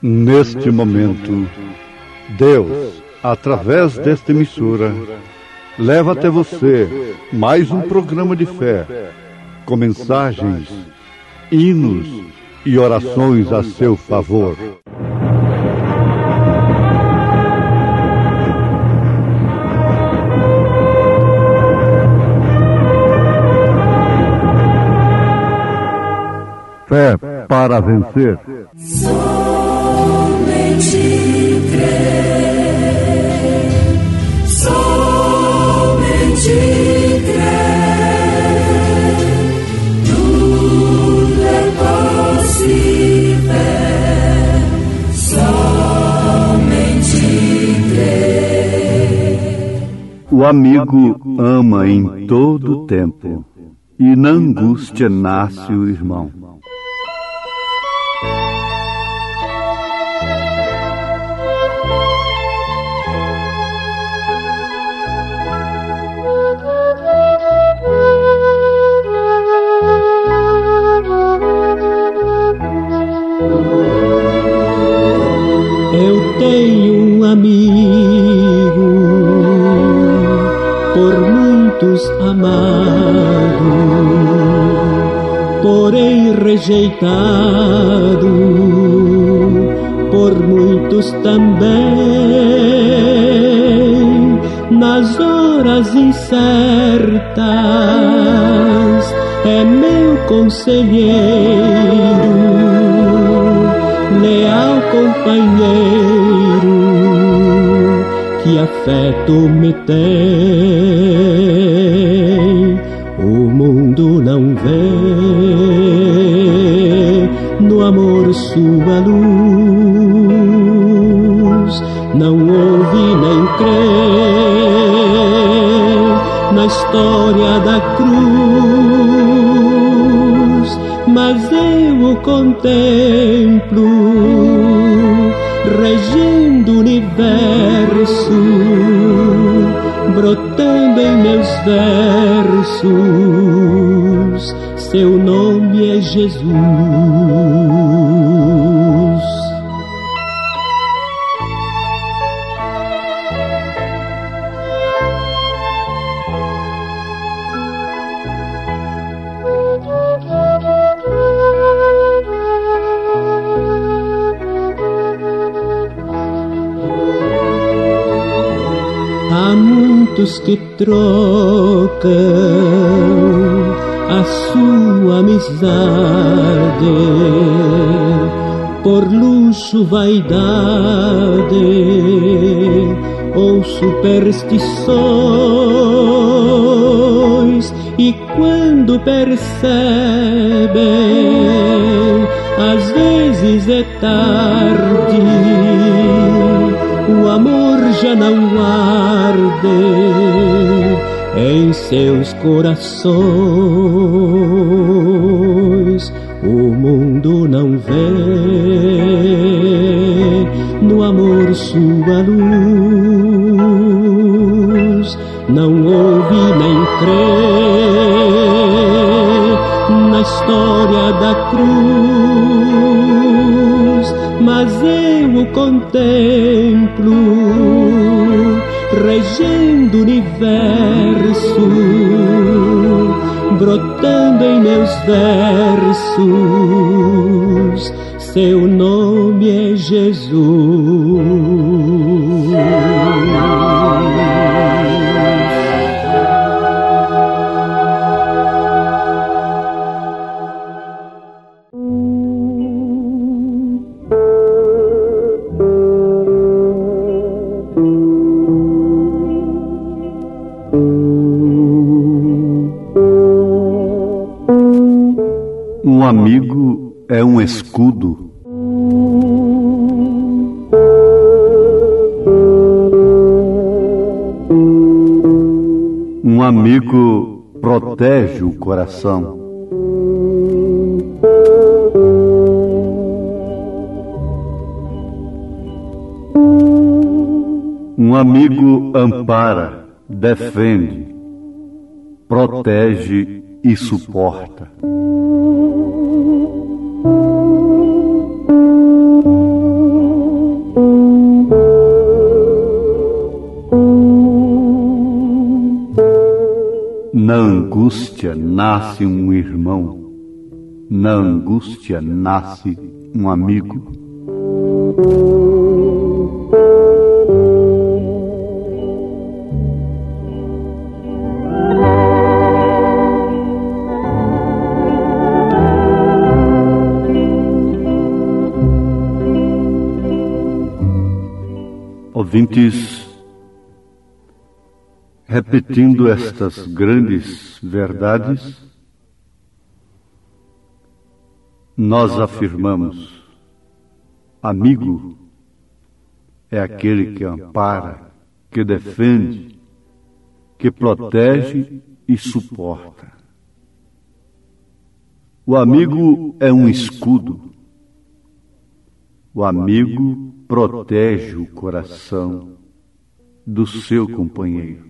Neste momento, Deus, através desta emissora, leva até você mais um programa de fé, com mensagens, hinos e orações a seu favor. Fé para vencer. Somente crer, somente crer, tudo é possível, somente crer. O amigo ama em todo tempo, e na angústia nasce o irmão. Eu tenho um amigo, por muitos amado, porém rejeitado, por muitos também. Nas horas incertas é meu conselheiro, leal companheiro, que afeto me tem. O mundo não vê no amor sua luz, não ouve nem crê na história da cruz, mas eu o contemplo regendo o universo, brotando em meus versos. Seu nome é Jesus. Há muitos que trocam a sua amizade por luxo, vaidade ou superstições, e quando percebem, às vezes é tarde, o amor já não arde em seus corações. O mundo não vê no amor sua luz, não ouve nem crê na história da cruz, mas eu o contemplo regendo o universo, brotando em meus versos. Seu nome é Jesus. Um amigo é um escudo. Um amigo protege o coração. Um amigo ampara, defende, protege e suporta. Na angústia nasce um irmão, na angústia nasce um amigo. Ouvintes, repetindo estas grandes verdades, nós afirmamos: amigo é aquele que ampara, que defende, que protege e suporta. O amigo é um escudo. O amigo protege o coração do seu companheiro.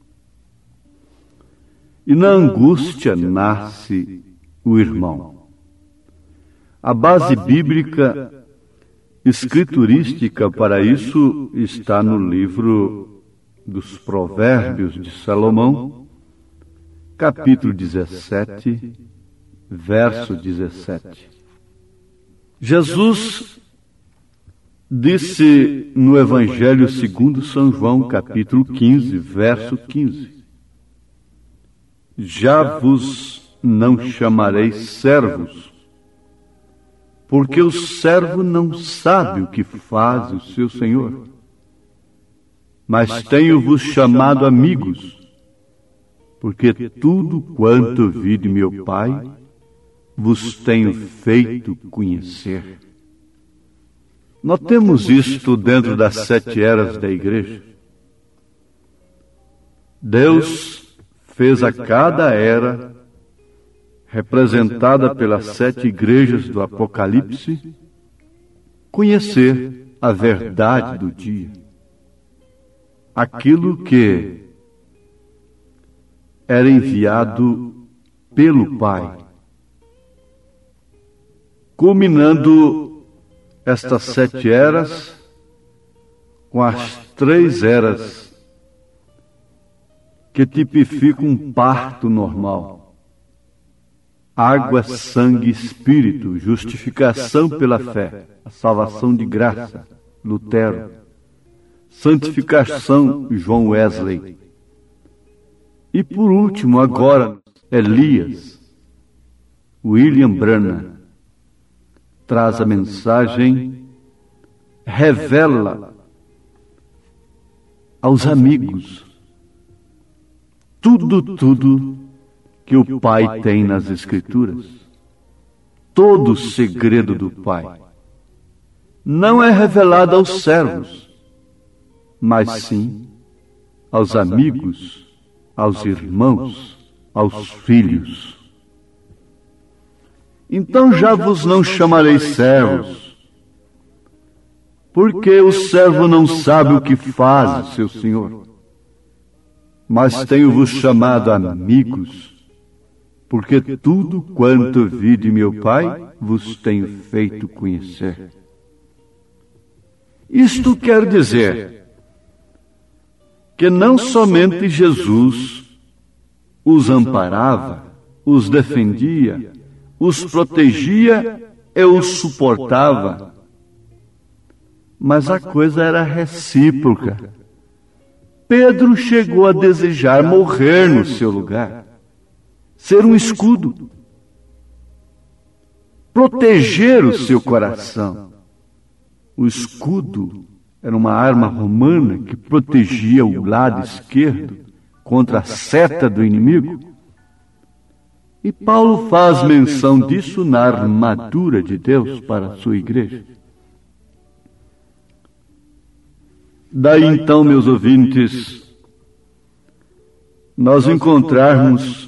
E na angústia nasce o irmão. A base bíblica escriturística para isso está no livro dos Provérbios de Salomão, capítulo 17, verso 17. Jesus disse no Evangelho segundo São João, capítulo 15, verso 15: já vos não chamarei servos, porque o servo não sabe o que faz o seu senhor, mas tenho-vos chamado amigos, porque tudo quanto vi de meu Pai vos tenho feito conhecer. Notemos isto dentro das 7 eras da igreja. Deus fez a cada era, representada pelas 7 igrejas do Apocalipse, conhecer a verdade do dia. Aquilo que era enviado pelo Pai, culminando estas 7 eras com as 3 eras que tipificam um parto normal: água, sangue e espírito, justificação pela fé, a salvação de graça, Lutero, santificação, João Wesley, e por último agora Elias, William Branham, traz a mensagem, revela aos amigos tudo que o Pai tem nas Escrituras. Todo o segredo do Pai não é revelado aos servos, mas sim aos amigos, aos irmãos, aos filhos. Então já vos não chamarei servos, porque o servo não sabe o que faz o seu senhor, mas tenho-vos chamado amigos, porque tudo quanto vi de meu Pai vos tenho feito conhecer. Isto quer dizer que não somente Jesus os amparava, os defendia, os protegia e os suportava, mas a coisa era recíproca. Pedro chegou a desejar morrer no seu lugar, ser um escudo, proteger o seu coração. O escudo era uma arma romana que protegia o lado esquerdo contra a seta do inimigo. E Paulo faz menção disso na armadura de Deus para a sua igreja. Daí então, meus ouvintes, nós encontrarmos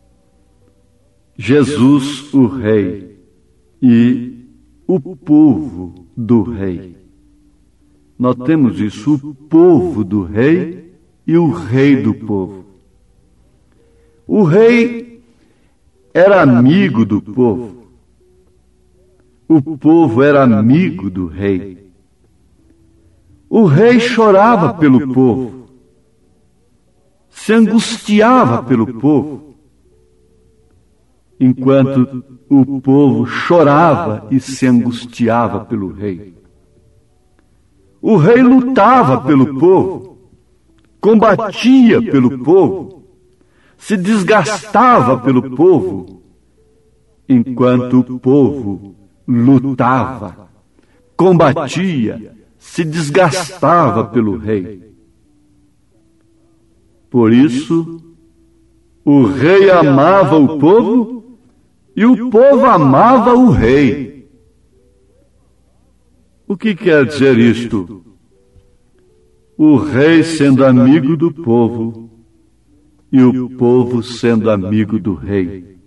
Jesus, o Rei, e o povo do Rei. Notemos isso, o povo do Rei e o Rei do povo. O Rei era amigo do povo. O povo era amigo do rei. O rei chorava pelo povo. se angustiava pelo povo, enquanto o povo chorava e se angustiava pelo rei. O rei lutava pelo povo, combatia pelo povo, se desgastava pelo povo, enquanto o povo lutava, combatia, se desgastava pelo rei. Por isso, o rei amava o povo e o povo amava o rei. O que quer dizer isto? O rei sendo amigo do povo e o povo sendo amigo do rei.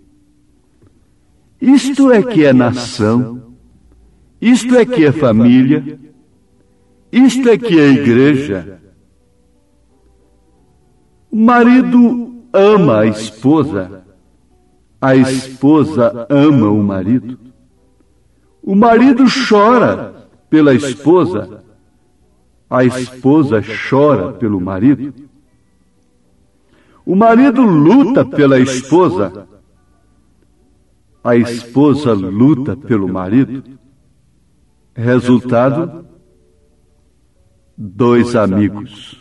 Isto é que é nação, isto é que é família, isto é que é igreja. O marido ama a esposa ama o marido chora pela esposa, a esposa chora pelo marido. O marido luta pela esposa, a esposa luta pelo marido. Resultado: dois amigos.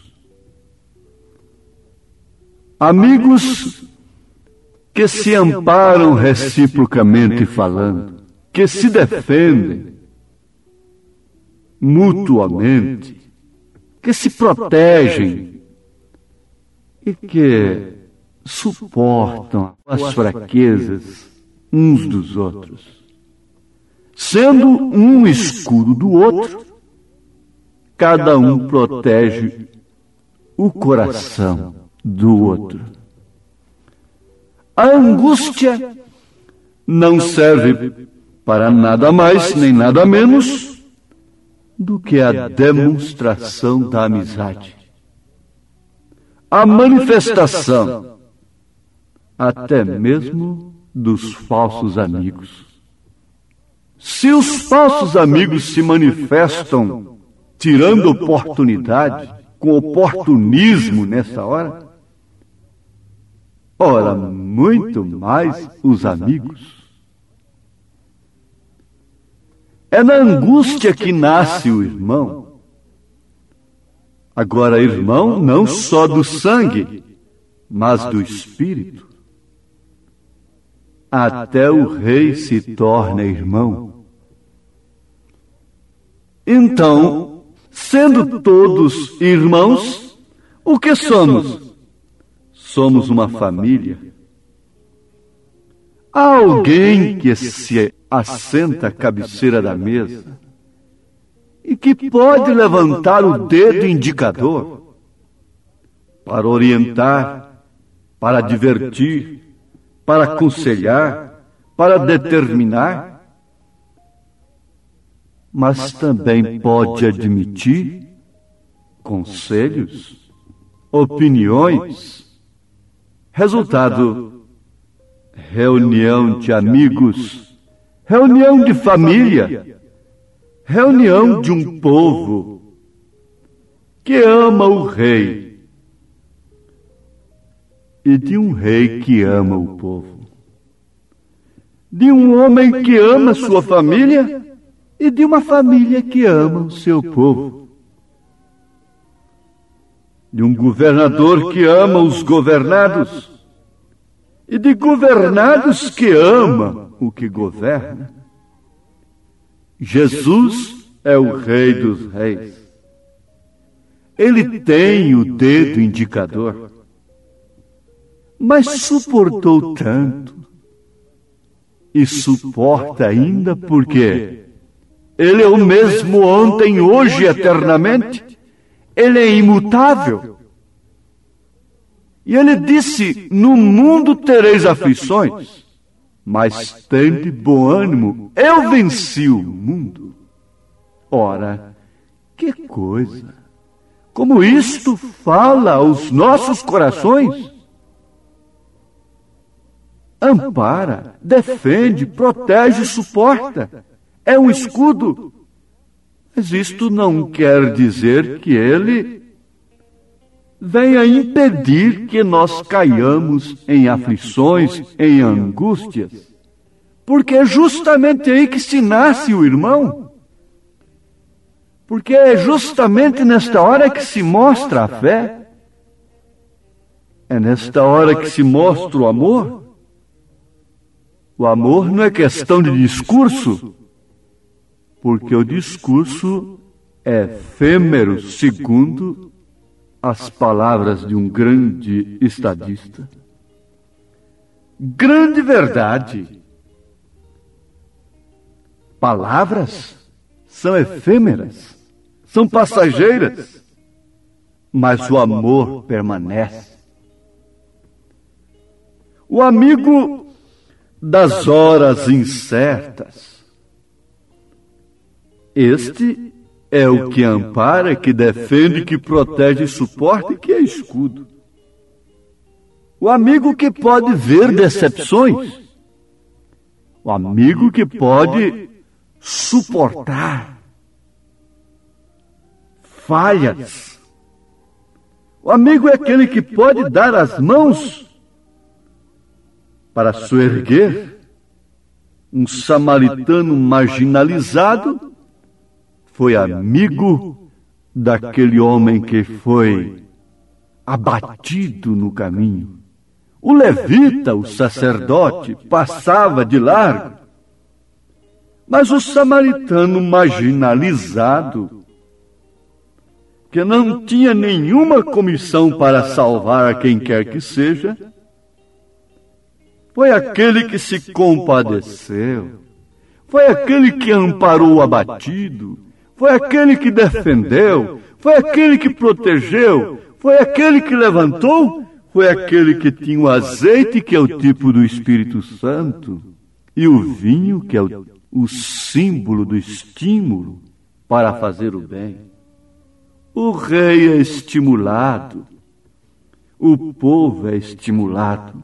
Amigos que se amparam reciprocamente falando, que se defendem mutuamente, que se protegem e que suportam as fraquezas uns dos outros, sendo um escudo do outro. Cada um protege o coração do outro. A angústia não serve para nada mais nem nada menos do que a demonstração da amizade, a manifestação até mesmo dos falsos amigos. Se os falsos amigos se manifestam tirando oportunidade, com oportunismo nessa hora, ora, muito mais os amigos. É na angústia que nasce o irmão. Agora, irmão não só do sangue, mas do espírito. Até o rei se torna irmão. Então, sendo todos irmãos, o que somos? Somos uma família. Há alguém que se assenta à cabeceira da mesa e que pode levantar o dedo indicador para orientar, para divertir, para aconselhar, para determinar, mas também pode admitir conselhos, opiniões. Resultado: reunião de amigos, reunião de família, reunião de um povo que ama o rei e de um rei que ama o povo, de um homem que ama sua família e de uma família que ama o seu povo, de um governador que ama os governados e de governados que ama o que governa. Jesus é o Rei dos Reis. Ele tem o dedo indicador, mas suportou tanto e suporta ainda porque Ele é o mesmo ontem, hoje e eternamente. Ele é imutável. E Ele disse: no mundo tereis aflições, mas tende bom ânimo, eu venci o mundo. Ora, que coisa! Como isto fala aos nossos corações! Ampara, defende, protege, suporta. É um escudo. Mas isto não quer dizer que ele venha impedir que nós caiamos em aflições, em angústias, porque é justamente aí que se nasce o irmão. Porque é justamente nesta hora que se mostra a fé. É nesta hora que se mostra o amor. O amor não é questão de discurso, porque o discurso é efêmero, segundo as palavras de um grande estadista. Grande verdade. Palavras são efêmeras, são passageiras, mas o amor permanece. O amigo das horas incertas. Este é o que ampara, que defende, que protege, suporta e que é escudo. O amigo que pode ver decepções. O amigo que pode suportar falhas. O amigo é aquele que pode dar as mãos para soerguer. Um samaritano marginalizado foi amigo daquele homem que foi abatido no caminho. O levita, o sacerdote, passava de largo. Mas o samaritano marginalizado, que não tinha nenhuma comissão para salvar a quem quer que seja, foi aquele que se compadeceu, foi aquele que amparou o abatido, foi aquele que defendeu, foi aquele que protegeu, foi aquele que levantou, foi aquele que tinha o azeite, que é o tipo do Espírito Santo, e o vinho, que é o símbolo do estímulo para fazer o bem. O rei é estimulado, o povo é estimulado.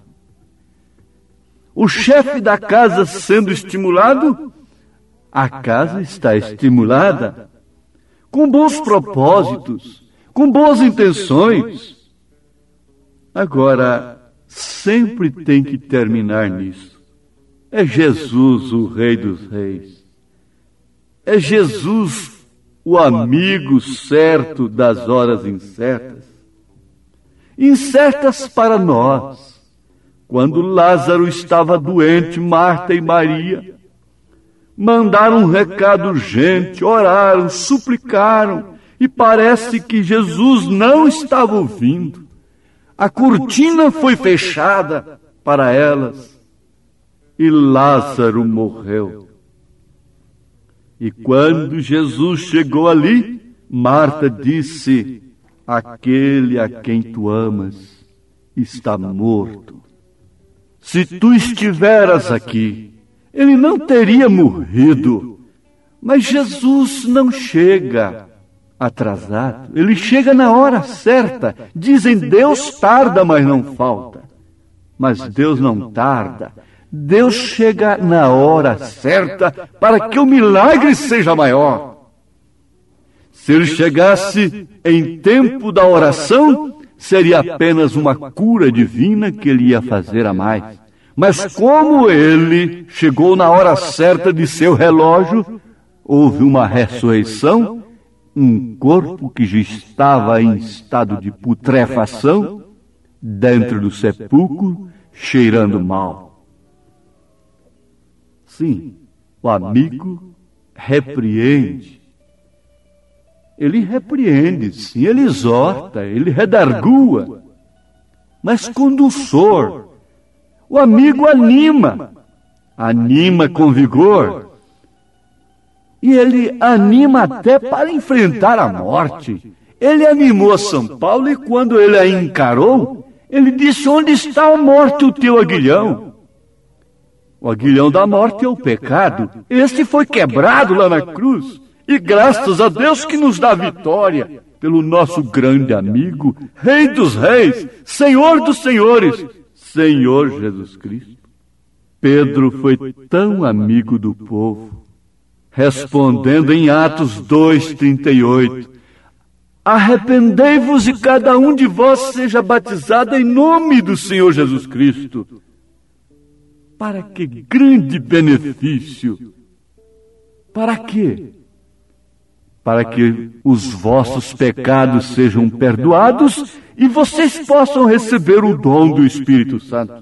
O chefe da casa sendo estimulado, a casa está estimulada, com bons propósitos, com boas intenções. Agora, sempre tem que terminar nisso. É Jesus o Rei dos Reis. É Jesus o amigo certo das horas incertas. Incertas para nós. Quando Lázaro estava doente, Marta e Maria mandaram um recado urgente, oraram, suplicaram, e parece que Jesus não estava ouvindo. A cortina foi fechada para elas e Lázaro morreu. E quando Jesus chegou ali, Marta disse: aquele a quem tu amas está morto. Se tu estiveras aqui, ele não teria morrido. Mas Jesus não chega atrasado, ele chega na hora certa. Dizem, Deus tarda, mas não falta. Mas Deus não tarda. Deus chega na hora certa para que o milagre seja maior. Se ele chegasse em tempo da oração, seria apenas uma cura divina que ele ia fazer a mais. Mas como ele chegou na hora certa de seu relógio, houve uma ressurreição, um corpo que já estava em estado de putrefação, dentro do sepulcro, cheirando mal. Sim, o amigo repreende. Ele repreende, sim, ele exorta, ele redargua, mas com dulçor. O amigo anima com vigor. E ele anima até para enfrentar a morte. Ele animou a São Paulo e quando ele a encarou, ele disse, onde está a morte, o teu aguilhão? O aguilhão da morte é o pecado. Este foi quebrado lá na cruz. E graças a Deus que nos dá vitória pelo nosso grande amigo, Rei dos Reis, Senhor dos Senhores, Senhor Jesus Cristo. Pedro foi tão amigo do povo, respondendo em Atos 2:38, arrependei-vos e cada um de vós seja batizado em nome do Senhor Jesus Cristo. Para que grande benefício! Para quê? Para que os vossos pecados sejam perdoados e vocês possam receber o dom do Espírito Santo.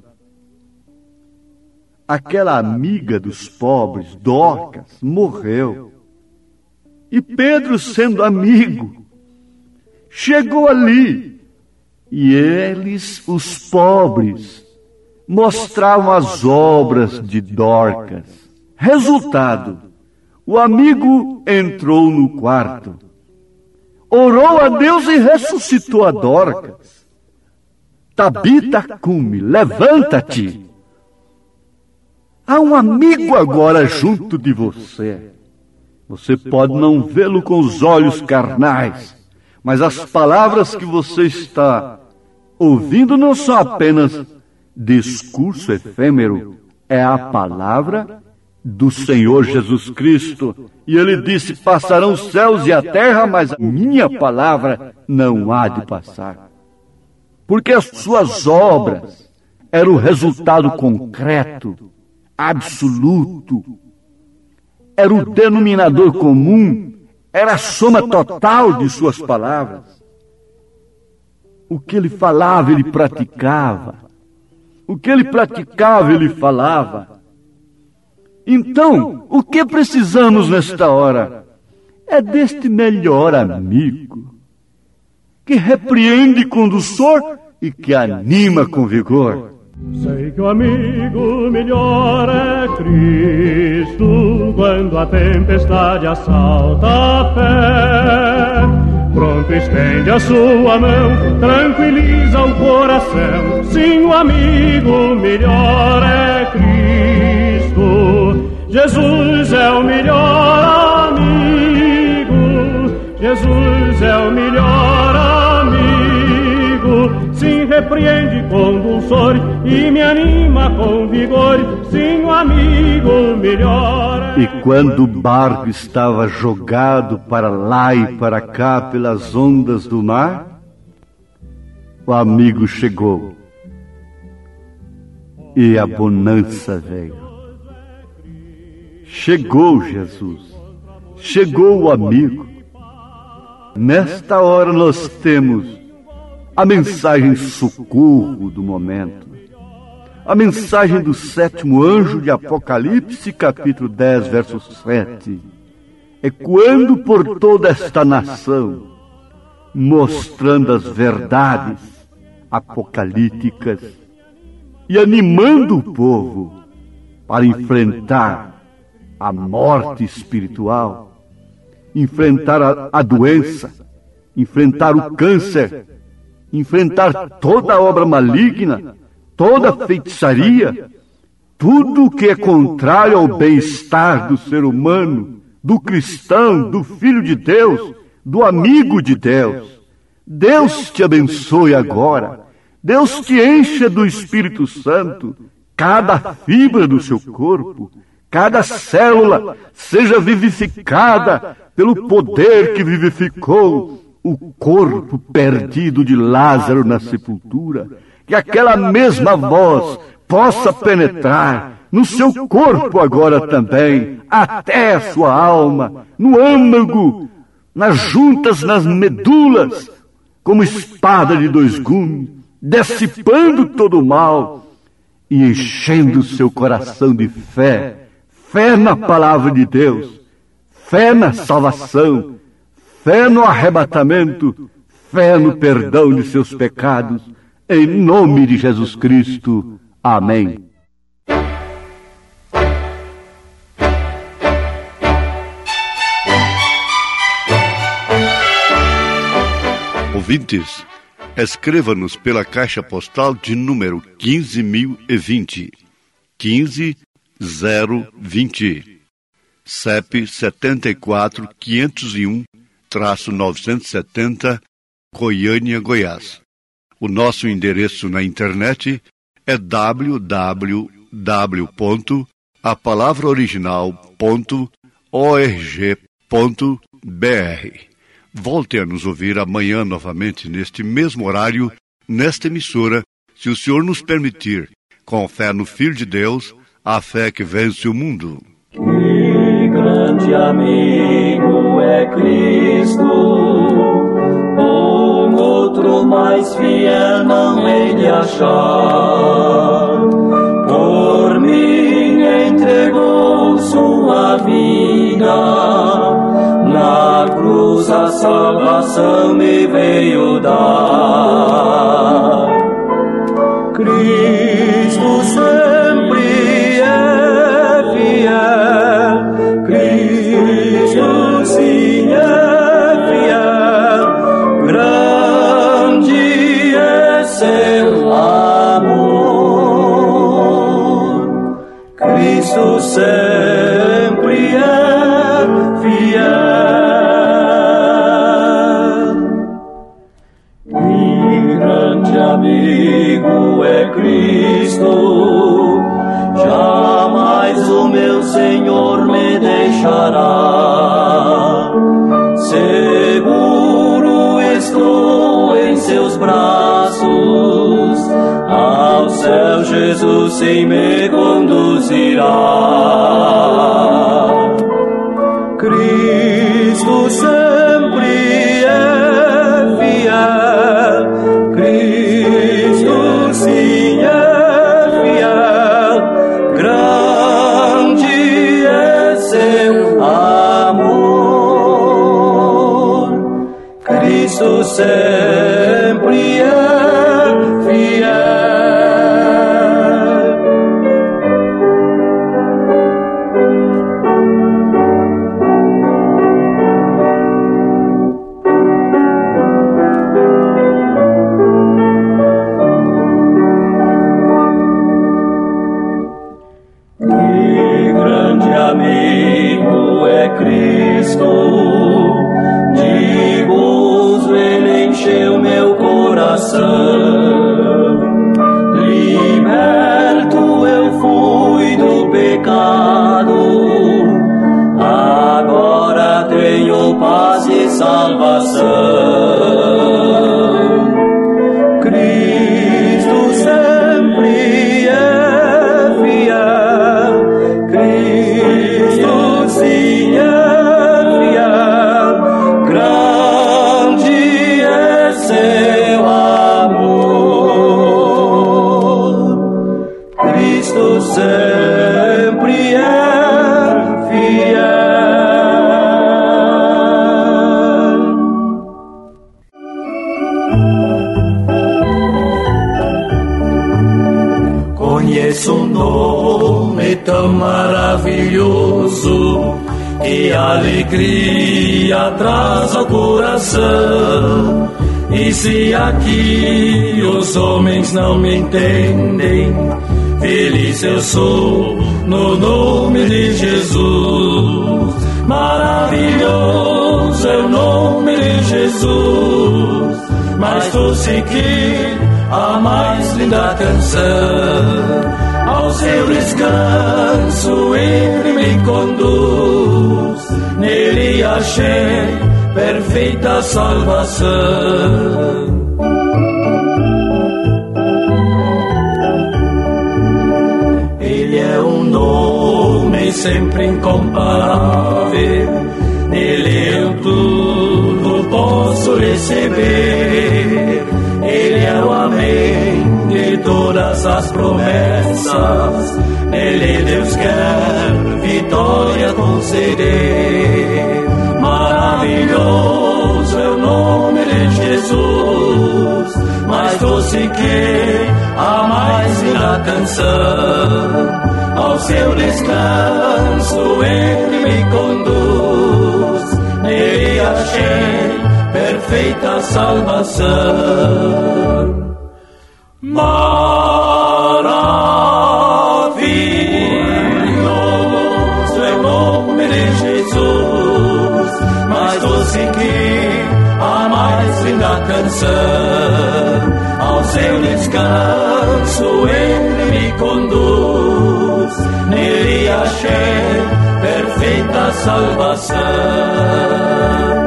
Aquela amiga dos pobres, Dorcas, morreu. E Pedro, sendo amigo, chegou ali. E eles, os pobres, mostravam as obras de Dorcas. Resultado: o amigo entrou no quarto, orou a Deus e ressuscitou a Dorcas. Tabita cume, levanta-te. Há um amigo agora junto de você. Você pode não vê-lo com os olhos carnais, mas as palavras que você está ouvindo não são apenas discurso efêmero, é a palavra do Senhor Jesus Cristo. E ele disse: passarão os céus e a terra, mas a minha palavra não há de passar. Porque as suas obras eram o resultado concreto, absoluto, era o denominador comum, era a soma total de suas palavras. O que ele falava, ele praticava. O que ele praticava, ele falava. Então, o que precisamos nesta hora é deste melhor amigo, que repreende com doçor e que anima com vigor. Sei que o amigo melhor é Cristo, quando a tempestade assalta a fé. Pronto estende a sua mão, tranquiliza o coração. Sim, o amigo melhor é Cristo. Jesus é o melhor amigo. Jesus é o melhor amigo. Sim, repreende com dulçor e me anima com vigor. Sim, o amigo melhor. E quando o barco estava jogado para lá e para cá pelas ondas do mar, o amigo chegou e a bonança veio. Chegou Jesus, chegou o amigo. Nesta hora nós temos a mensagem socorro do momento, a mensagem do 7º anjo de Apocalipse, capítulo 10, verso 7. Ecoando por toda esta nação, mostrando as verdades apocalípticas e animando o povo para enfrentar a morte espiritual, enfrentar a doença, enfrentar o câncer, enfrentar toda obra maligna, toda feitiçaria, tudo que é contrário ao bem-estar do ser humano, do cristão, do filho de Deus, do amigo de Deus. Deus te abençoe agora. Deus te encha do Espírito Santo. Cada fibra do seu corpo, cada célula seja vivificada pelo poder que vivificou o corpo perdido de Lázaro na sepultura. Que aquela mesma voz possa penetrar no seu corpo agora também, até a sua alma, no âmago, nas juntas, nas medulas, como espada de 2 gumes, dissipando todo o mal e enchendo o seu coração de fé, fé na palavra de Deus, fé na salvação, fé no arrebatamento, fé no perdão de seus pecados, em nome de Jesus Cristo. Amém. Ouvintes, escreva-nos pela caixa postal de número 15.020, 15020, CEP 74.501-970, Goiânia, Goiás. O nosso endereço na internet é www.apalavraoriginal.org.br. Volte a nos ouvir amanhã novamente, neste mesmo horário, nesta emissora, se o Senhor nos permitir, com fé no Filho de Deus, a fé que vence o mundo. Que grande amigo é Cristo, outro mais fiel não hei de achar. Por mim entregou sua vida, na cruz a salvação me veio dar. Cristo sempre é fiel, Cristo sim é fiel, grande é seu amor. Cristo sempre é fiel. Que grande amigo é Cristo, jamais o meu Senhor me deixará. Seguro estou em seus braços, ao céu Jesus sim me conduzirá. Cristo sempre é fiel, Cristo sim é fiel, grande é seu amor. Cristo sempre é fiel. Que grande amigo é Cristo, de gozo ele encheu meu coração. Liberto eu fui do pecado, agora tenho paz e salvação. Cristo sempre é fiel, Cristo sim é fiel, grande é seu amor. Cristo sempre é fiel. Conheço um nome tão maravilhoso, que alegria traz ao coração. E se aqui os homens não me entendem, feliz eu sou no nome de Jesus. Maravilhoso é o nome de Jesus, mais doce que a mais linda canção. Ao seu descanso ele me conduz, nele achei perfeita salvação. Ele é um nome sempre incomparável, nele eu tudo posso receber. Ele é o amém de todas as promessas, nele Deus quer vitória conceder. Maravilhoso é o nome de Jesus, mais doce que a mais linda canção. Ao seu descanso ele me conduz, nele achei perfeita salvação. Maravilhoso é o nome de Jesus, mais doce que a mais linda canção. Ao seu descanso ele me conduz, nele achei perfeita salvação.